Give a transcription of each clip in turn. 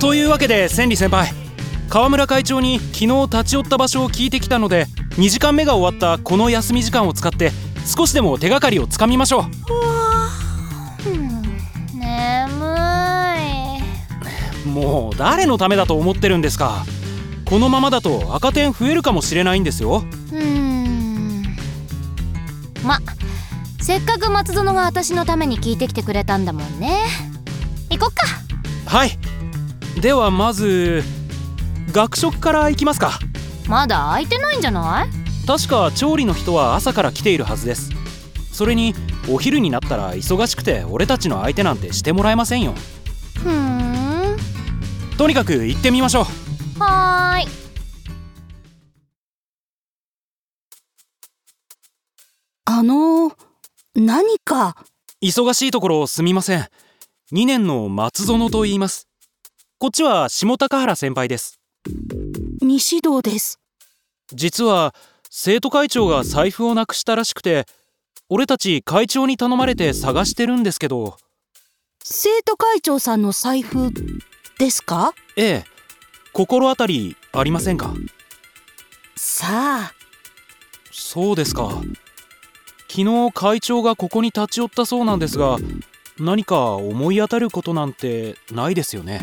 というわけで千里先輩、川村会長に昨日立ち寄った場所を聞いてきたので、2時間目が終わったこの休み時間を使って少しでも手がかりをつかみましょう。 眠い。 もう誰のためだと思ってるんですか。このままだと赤点増えるかもしれないんですよ。 せっかく松園が私のために聞いてきてくれたんだもんね。行こっか。 はい、ではまず学食から行きますか。 まだ空いてないんじゃない？ 確か調理の人は朝から来ているはずです。それにお昼になったら忙しくて俺たちの相手なんてしてもらえませんよ。とにかく行ってみましょう。 はーい。 何か？ 忙しいところすみません。2年の松園と言います。こっちは下高原先輩です。 西堂です。 実は生徒会長が財布をなくしたらしくて、俺たち会長に頼まれて探してるんですけど。 生徒会長さんの財布ですか？ ええ、心当たりありませんか？ さあ。 そうですか。昨日会長がここに立ち寄ったそうなんですが、何か思い当たることなんてないですよね。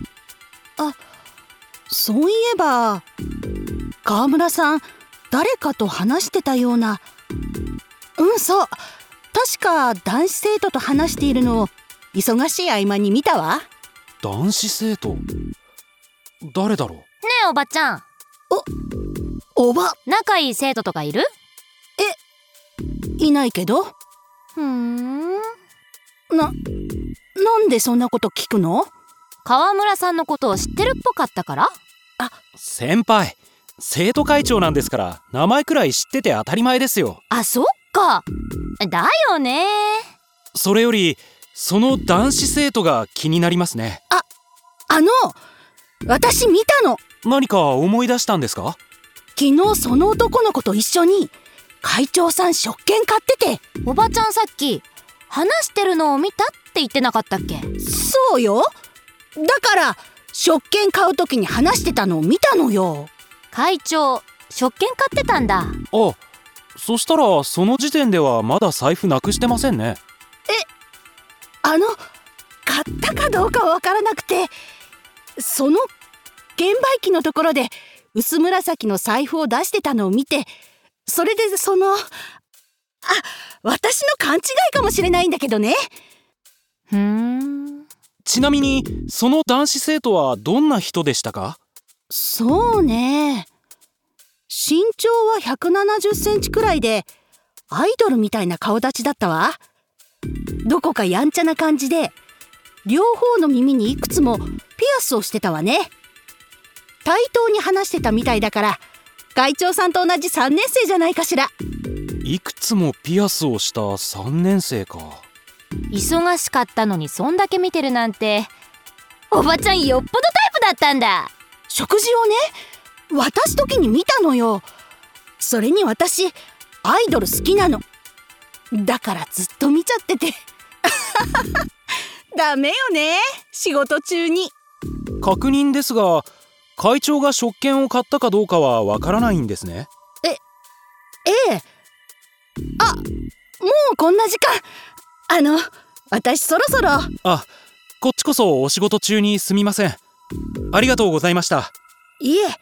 そういえば川村さん、誰かと話してたような。そう、確か男子生徒と話しているのを忙しい合間に見たわ。 男子生徒？誰だろう？ ねえおばちゃん、 おば？ 仲いい生徒とかいる？ いないけど。なんでそんなこと聞くの？ 川村さんのことを知ってるっぽかったから。 先輩、生徒会長なんですから名前くらい知ってて当たり前ですよ。 そっか。だよね。 それよりその男子生徒が気になりますね。 私見たの。 何か思い出したんですか？ 昨日その男の子と一緒に会長さん食券買ってて。 おばちゃんさっき話してるのを見たって言ってなかったっけ？ そうよ。だから食券買う時に話してたのを見たのよ。 会長食券買ってたんだ。 そしたらその時点ではまだ財布なくしてませんね。 買ったかどうかわからなくて、その券売機のところで薄紫の財布を出してたのを見て、それで私の勘違いかもしれないんだけどね。 ちなみにその男子生徒はどんな人でしたか？ そうね、身長は170センチくらいでアイドルみたいな顔立ちだったわ。どこかやんちゃな感じで、両方の耳にいくつもピアスをしてたわね。対等に話してたみたいだから、会長さんと同じ3年生じゃないかしら。 いくつもピアスをした3年生か。 忙しかったのにそんだけ見てるなんて、おばちゃんよっぽどタイプだったんだ。 食事をね、渡す時に見たのよ。それに私アイドル好きなの。だからずっと見ちゃっててダメよね、仕事中に。 確認ですが、会長が食券を買ったかどうかはわからないんですね。 ええ。もうこんな時間。私そろそろ。 こっちこそお仕事中にすみません。ありがとうございました。 いえ。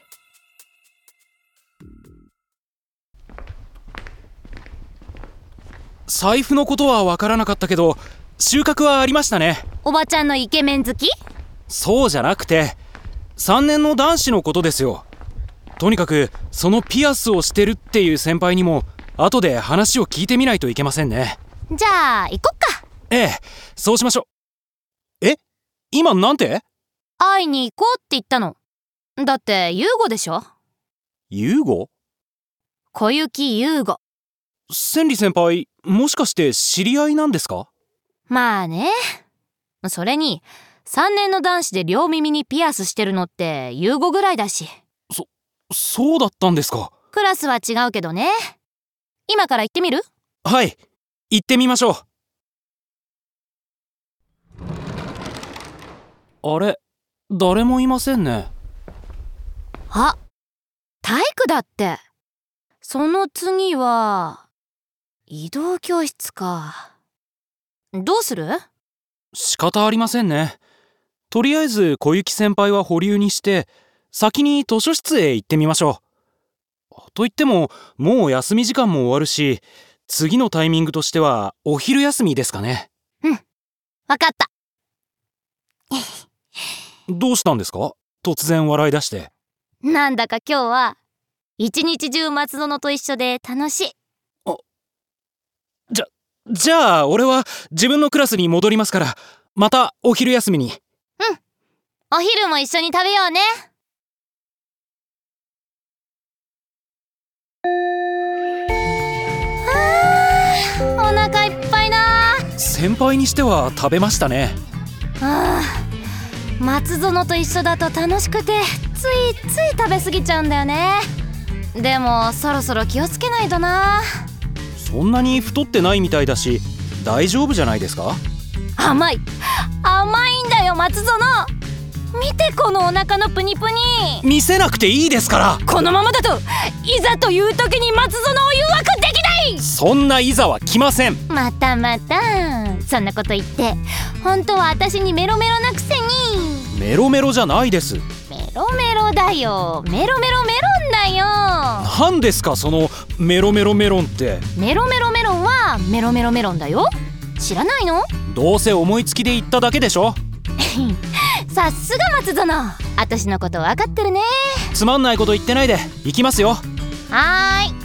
財布のことはわからなかったけど、収穫はありましたね。 おばちゃんのイケメン好き？ そうじゃなくて、3年の男子のことですよ。とにかくそのピアスをしてるっていう先輩にも後で話を聞いてみないといけませんね。 じゃあ行こっか。 そうしましょう。今なんて？ 会いに行こうって言ったの。だって優吾でしょ。 優吾？ 小雪優吾。 千里先輩、もしかして知り合いなんですか？ まあね。それに3年の男子で両耳にピアスしてるのって優吾ぐらいだし。 そうだったんですか。 クラスは違うけどね。今から行ってみる？ はい、行ってみましょう。あれ、 誰もいませんね。 あ、体育だって。その次は移動教室か。どうする？ 仕方ありませんね。とりあえず小雪先輩は保留にして先に図書室へ行ってみましょう。と言ってももう休み時間も終わるし、次のタイミングとしてはお昼休みですかね。 うん、わかった。 どうしたんですか？突然笑い出して。 なんだか今日は一日中松園と一緒で楽しい。 じゃあ俺は自分のクラスに戻りますから、またお昼休みに。 うん、お昼も一緒に食べようね。お腹いっぱいだ。 先輩にしては食べましたね。 松園と一緒だと楽しくてついつい食べ過ぎちゃうんだよね。でもそろそろ気をつけないとな。 そんなに太ってないみたいだし大丈夫じゃないですか？ 甘いんだよ松園。見てこのお腹のプニプニ。 見せなくていいですから。 このままだといざという時に松園を誘惑できない。 そんないざは来ません。 またそんなこと言って本当は私にメロメロなくせに。 メロメロじゃないです。 メロメロだよ。メロメロメロンだよ。 何ですかそのメロメロメロンって。 メロメロメロンはメロメロメロンだよ。知らないの？どうせ思いつきで言っただけでしょ。 さすが松園、私のこと分かってるね。 つまんないこと言ってないで行きますよ。 はーい。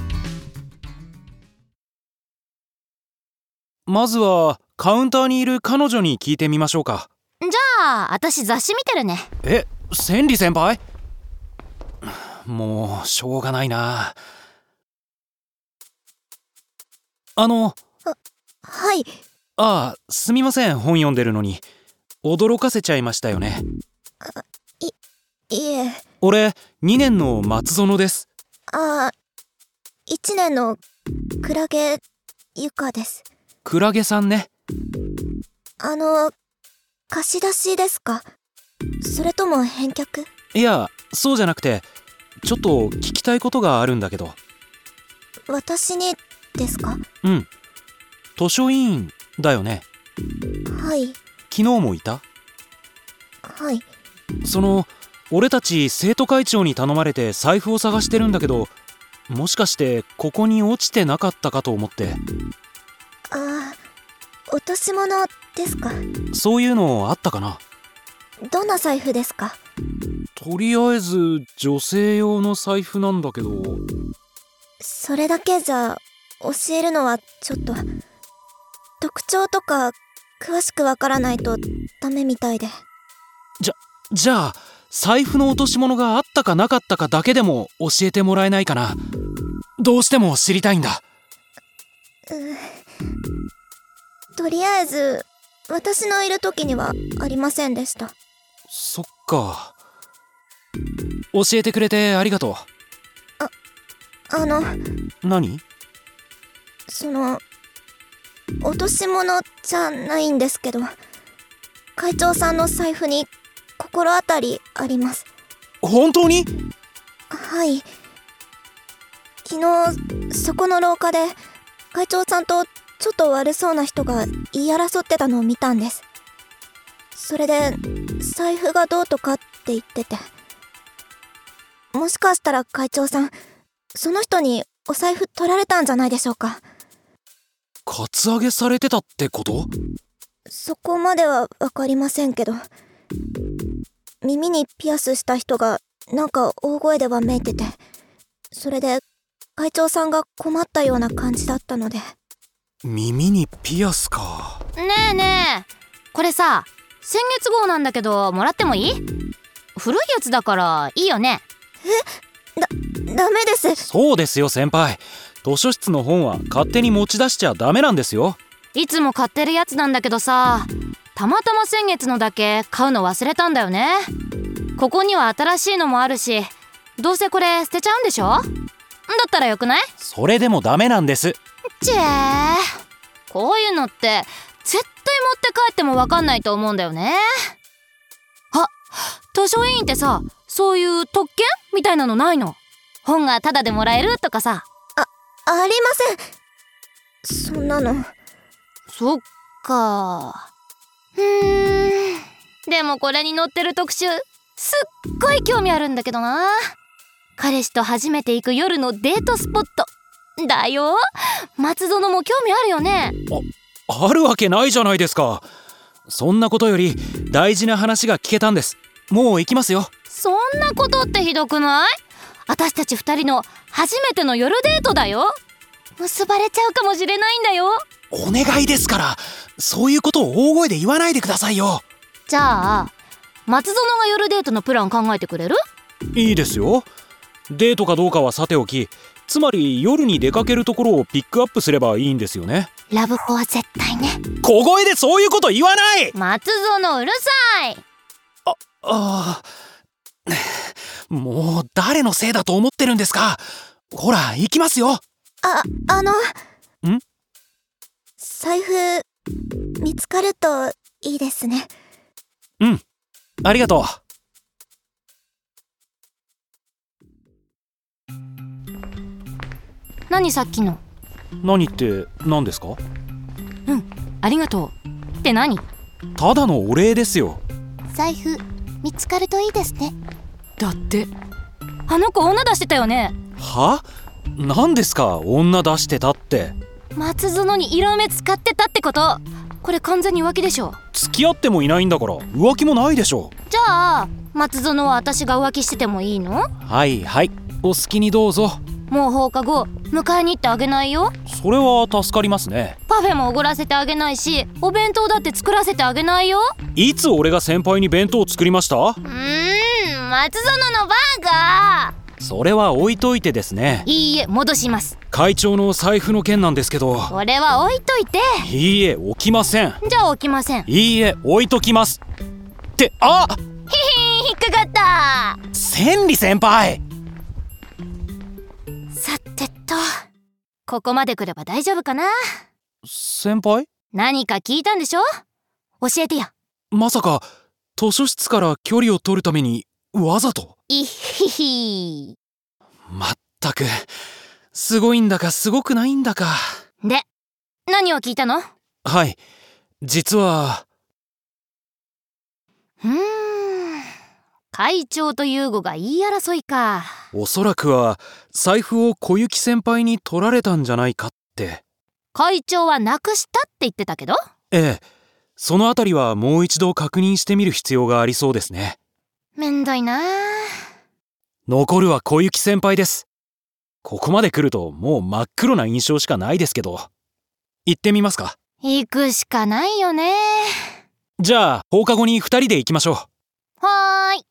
まずはカウンターにいる彼女に聞いてみましょうか。 じゃあ私雑誌見てるね。 千里先輩？もうしょうがないな。 はい。 すみません、本読んでるのに驚かせちゃいましたよね。 いえ。 俺2年の松園です。 1年のクラゲゆかです。 クラゲさんね。 貸し出しですか？それとも返却？ いや、そうじゃなくてちょっと聞きたいことがあるんだけど。 私にですか？ うん、図書委員だよね。 はい。 昨日もいた？ はい。 俺たち生徒会長に頼まれて財布を探してるんだけど、もしかしてここに落ちてなかったかと思って。 落とし物ですか？ そういうのあったかな？ どんな財布ですか？ とりあえず女性用の財布なんだけど。 それだけじゃ教えるのはちょっと。特徴とか詳しくわからないとダメみたいで。 じゃあ財布の落とし物があったかなかったかだけでも教えてもらえないかな。どうしても知りたいんだ。 とりあえず私のいる時にはありませんでした。 そっか。教えてくれてありがとう。何？ 落とし物じゃないんですけど、会長さんの財布に心当たりあります。 本当に？ はい。昨日そこの廊下で会長さんとちょっと悪そうな人が言い争ってたのを見たんです。それで財布がどうとかって言ってて、もしかしたら会長さんその人にお財布取られたんじゃないでしょうか。 カツアゲされてたってこと？ そこまでは分かりませんけど、耳にピアスした人がなんか大声でわめいてて、それで会長さんが困ったような感じだったので。 耳にピアスか。 ねえこれさ、先月号なんだけどもらってもいい？古いやつだからいいよね？ ダメです。 そうですよ先輩、図書室の本は勝手に持ち出しちゃダメなんですよ。 いつも買ってるやつなんだけどさ、たまたま先月のだけ買うの忘れたんだよね。ここには新しいのもあるし、どうせこれ捨てちゃうんでしょ？だったらよくない？ それでもダメなんです。 こういうのって絶対持って帰っても分かんないと思うんだよね。 図書委員ってさ、そういう特権みたいなのないの？本がタダでもらえるとかさ。 ありません。そんなの。 そっか。でもこれに載ってる特集、すっごい興味あるんだけどな。彼氏と初めて行く夜のデートスポットだよ。松園も興味あるよね？ あるわけないじゃないですか。そんなことより大事な話が聞けたんです。もう行きますよ。 そんなことってひどくない？私たち2人の初めての夜デートだよ。結ばれちゃうかもしれないんだよ。 お願いですから、そういうことを大声で言わないでくださいよ。 じゃあ松園が夜デートのプラン考えてくれる？ いいですよ。デートかどうかはさておき、つまり夜に出かけるところをピックアップすればいいんですよね。 ラブホは絶対ね。 小声でそういうこと言わない。 松園うるさい。 もう誰のせいだと思ってるんですか。ほら行きますよ。 財布見つかるといいですね。 うん、ありがとう。 何さっきの？ 何って何ですか？ ありがとうって何？ ただのお礼ですよ。 財布見つかるといいですね。 だってあの子女出してたよね。 は？何ですか女出してたって。 松園に色目使ってたってこと？これ完全に浮気でしょ。 付き合ってもいないんだから浮気もないでしょ。 じゃあ松園は私が浮気しててもいいの？ はいはい、お好きにどうぞ。 もう放課後迎えに行ってあげないよ。 それは助かりますね。 パフェもおごらせてあげないし、お弁当だって作らせてあげないよ。 いつ俺が先輩に弁当を作りました？ 松園のバーガー。 それは置いといてですね。 いいえ、戻します。 会長の財布の件なんですけど。 これは置いといて。 いいえ、置きません。 じゃあ置きません。 いいえ、置いときますって。あっ、 引っかかった。 千里先輩。 さてと、ここまで来れば大丈夫かな。 先輩？ 何か聞いたんでしょ？教えてよ。 まさか図書室から距離を取るためにわざと？ いひひ。 まったく、すごいんだかすごくないんだか。 で、何を聞いたの？ はい、実は。 会長と優吾が言い争いか。 おそらくは財布を小雪先輩に取られたんじゃないかって。 会長はなくしたって言ってたけど。 ええ、そのあたりはもう一度確認してみる必要がありそうですね。 めんどいな。 残るは小雪先輩です。ここまで来るともう真っ黒な印象しかないですけど。行ってみますか？ 行くしかないよね。 じゃあ放課後に2人で行きましょう。 はーい。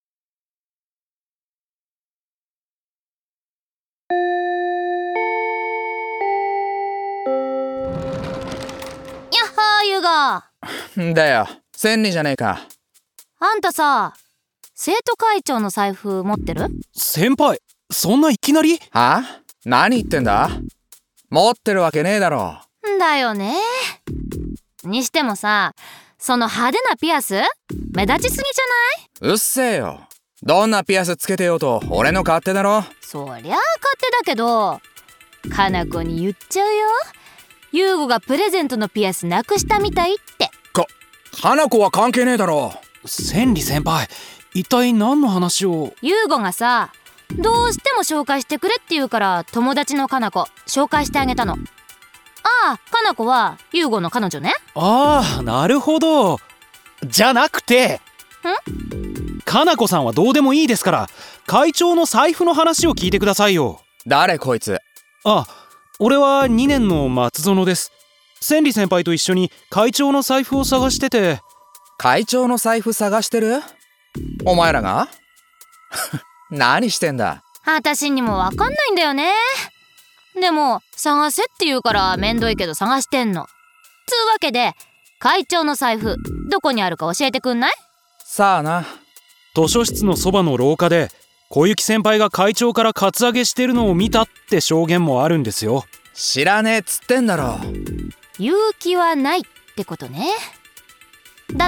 やっはー、優吾。 だよ、千里じゃねえか。 あんたさ、生徒会長の財布持ってる？ 先輩、そんないきなり？ は？何言ってんだ？持ってるわけねえだろ。 だよね。にしてもさ、その派手なピアス目立ちすぎじゃない？ うっせえよ。どんなピアスつけてようと俺の勝手だろ。 そりゃあ勝手だけど、かな子に言っちゃうよ。優吾がプレゼントのピアスなくしたみたいって。 花子は関係ねえだろ。 千里先輩、一体何の話を？ 優吾がさ、どうしても紹介してくれって言うから友達のかな子紹介してあげたの。ああ、かな子は優吾の彼女ね。 ああ、なるほど。じゃなくて、かなこさんはどうでもいいですから、会長の財布の話を聞いてくださいよ。 誰こいつ？ あ、俺は2年の松園です。千里先輩と一緒に会長の財布を探してて。 会長の財布探してる？お前らが？何してんだ？ 私にもわかんないんだよね。でも探せって言うからめんどいけど探してんの。つうわけで、会長の財布どこにあるか教えてくんない？ さあな。 図書室のそばの廊下で小雪先輩が会長からカツアゲしてるのを見たって証言もあるんですよ。 知らねえっつってんだろ。 勇気はないってことね。だって。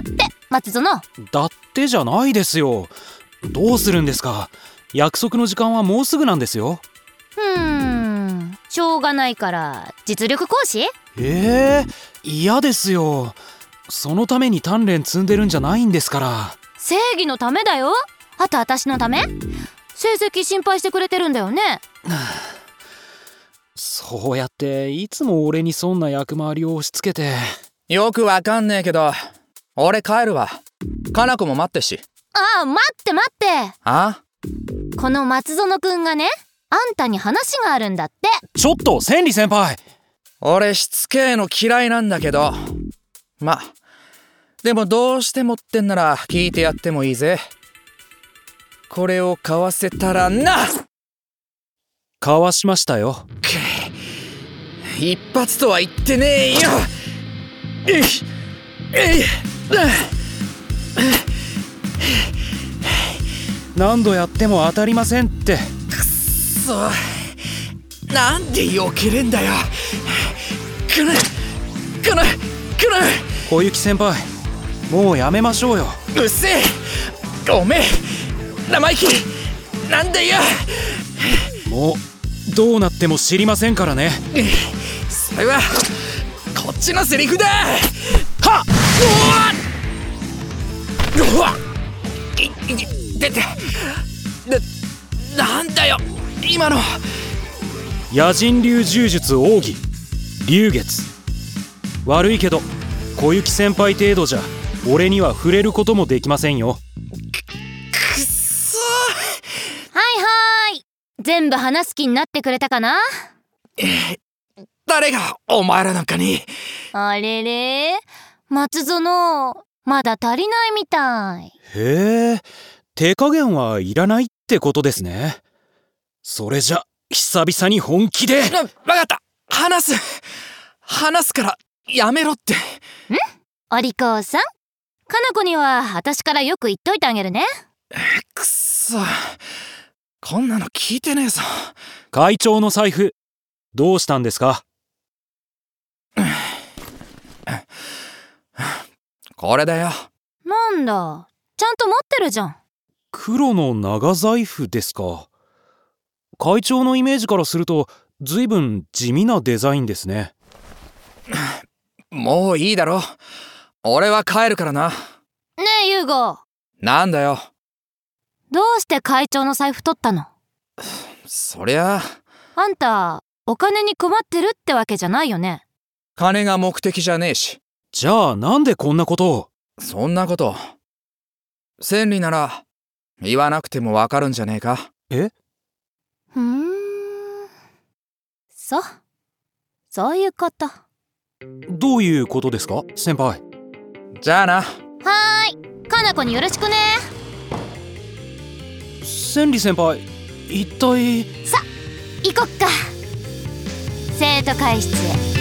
松園。 だってじゃないですよ。どうするんですか。約束の時間はもうすぐなんですよ。 しょうがないから実力行使？ 嫌ですよ。そのために鍛錬積んでるんじゃないんですから。 正義のためだよ。あと私のため？成績心配してくれてるんだよね。 そうやっていつも俺にそんな役回りを押し付けて。 よくわかんねえけど、俺帰るわ。かな子も待ってし。 ああ、待って待って。 あ？ この松園くんがね、あんたに話があるんだって。 ちょっと千里先輩。 俺しつけえの嫌いなんだけど、ま、でもどうしてもってんなら聞いてやってもいいぜ。これを買わせたらな。 買わしましたよ。 一発とは言ってねえよ。 何度やっても当たりませんって。 くっそ、なんで避けれんだよ。 小雪先輩、もうやめましょうよ。 うっせえ、おめえ生意気なんだよ。 もうどうなっても知りませんからね。 それはこっちのセリフだ。 はっ、 うわっ、出て、なんだよ今の。 野人流柔術奥義龍月。悪いけど小雪先輩程度じゃ俺には触れることもできませんよ。 くっそ。 はいはい、全部話す気になってくれたかな？ 誰がお前らなんかに。 あれれ、松園まだ足りないみたい。 へえ、手加減はいらないってことですね。それじゃ久々に本気で。 わかった、話すからやめろって。 お利口さん。かな子には私からよく言っといてあげるね。 くっそ、こんなの聞いてねえぞ。 会長の財布どうしたんですか？ これだよ。 なんだ、ちゃんと持ってるじゃん。 黒の長財布ですか。会長のイメージからするとずいぶん地味なデザインですね。 もういいだろ。俺は帰るからな。 ねえユーゴ、 なんだよ。 どうして会長の財布取ったの？ そりゃあんたお金に困ってるってわけじゃないよね。 金が目的じゃねえし。 じゃあなんでこんなことを？そんなこと千里なら言わなくてもわかるんじゃねえか。 そういうこと。 どういうことですか先輩。 じゃあな。 はーい、かな子によろしくね。 千里先輩、一体。 さ、行こっか。生徒会室へ。